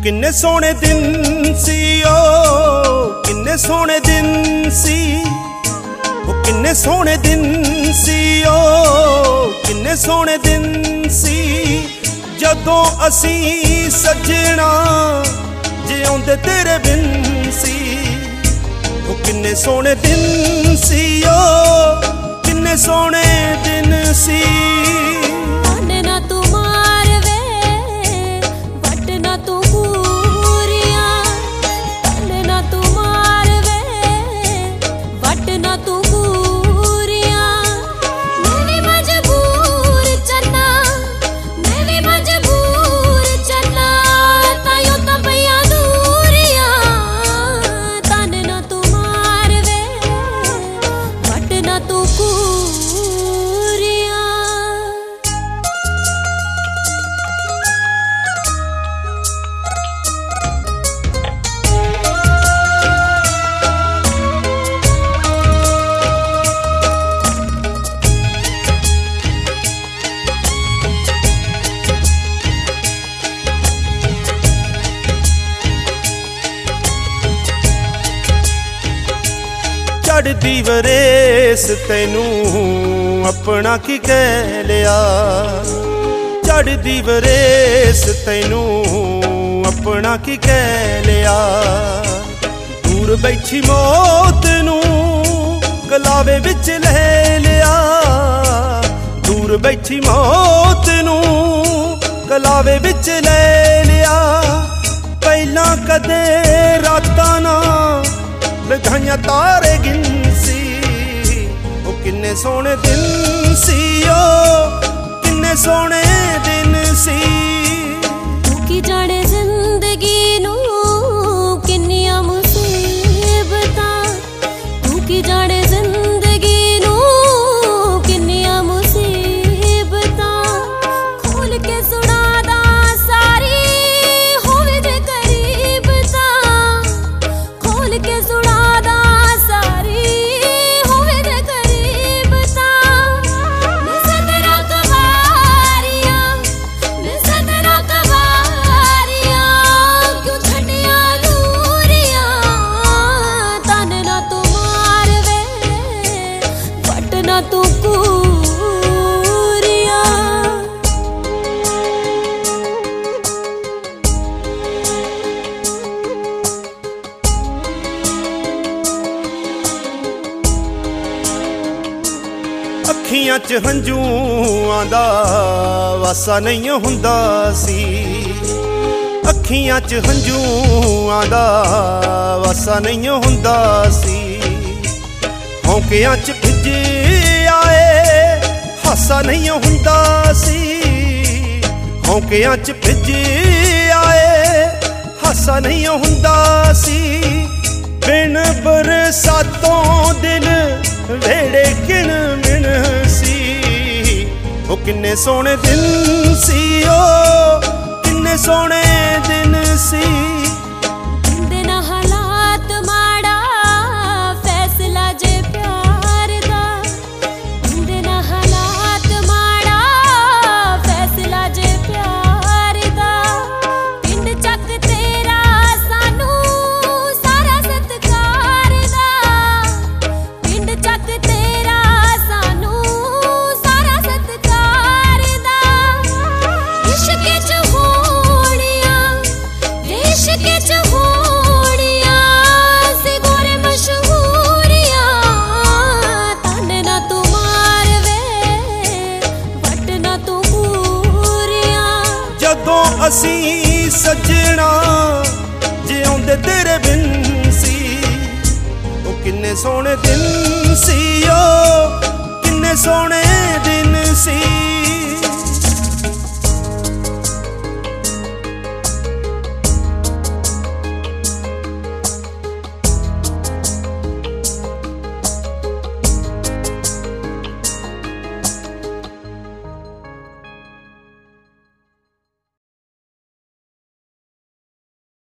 किन्ने सोहने दिन सी ओ किन्ने सोहने दिन सी ओ किन्ने सोहने दिन सी ओ किन्ने सोहने दिन सी जदों असी सजना जिउंदे तेरे बिन सी ओ किन्ने सोहने दिन सी ओ किन्ने सोहने दिन सी। चढ़दी वरेस तैनू अपना की कह लिया चढ़दी वरेस तैनू अपना की कह लिया दूर बैठी मौत नू गलावे विच ले लिया दूर बैठी मौत नू गलावे विच ले लिया पहला कदे रातां ना लगाइयां तारे गिन सी ओ किन्ने सोहने दिन सी ओ किन्ने सोहने दिन सी। तू की जाने जिंदगी नू किन्नियां मुसीबतां तू की जाने जिंदगी नू किन्नियां मुसीबतां खोल के सुना दा सारी होवे जे करीब तां खोल के सुना अखियां च हंझूआं दा वासा नहीं हुंदा सी अखियां च हंझूआं दा वासा नहीं हुंदा सी हौंकियां च भिजे आए हासा नहीं हुंदा सी हौंकियां च भिजे आए हासा नहीं हुंदा सी बिन बरसातों दिल वेड़े किन मिन सी ओ किन्ने सोहने दिन सी ओ किन्ने सोहने दिन सी। ना हालात माड़ा फैसला जे प्यार दा ना हालात माड़ा फैसला जे प्यार दा पिंड चक तेरा सानू सारा सत्कार दा पिंड चक तेरा सानू सारा सत्कार दा इश्क च होड़ियां इश्क च होड़ियां सी गोरे मशहूरियां तन ना तू मार वे वट ना तू पूरियां जदों असी सजना जिउंदे तेरे बिन सी ओ किन्ने सोहने दिन सी ओ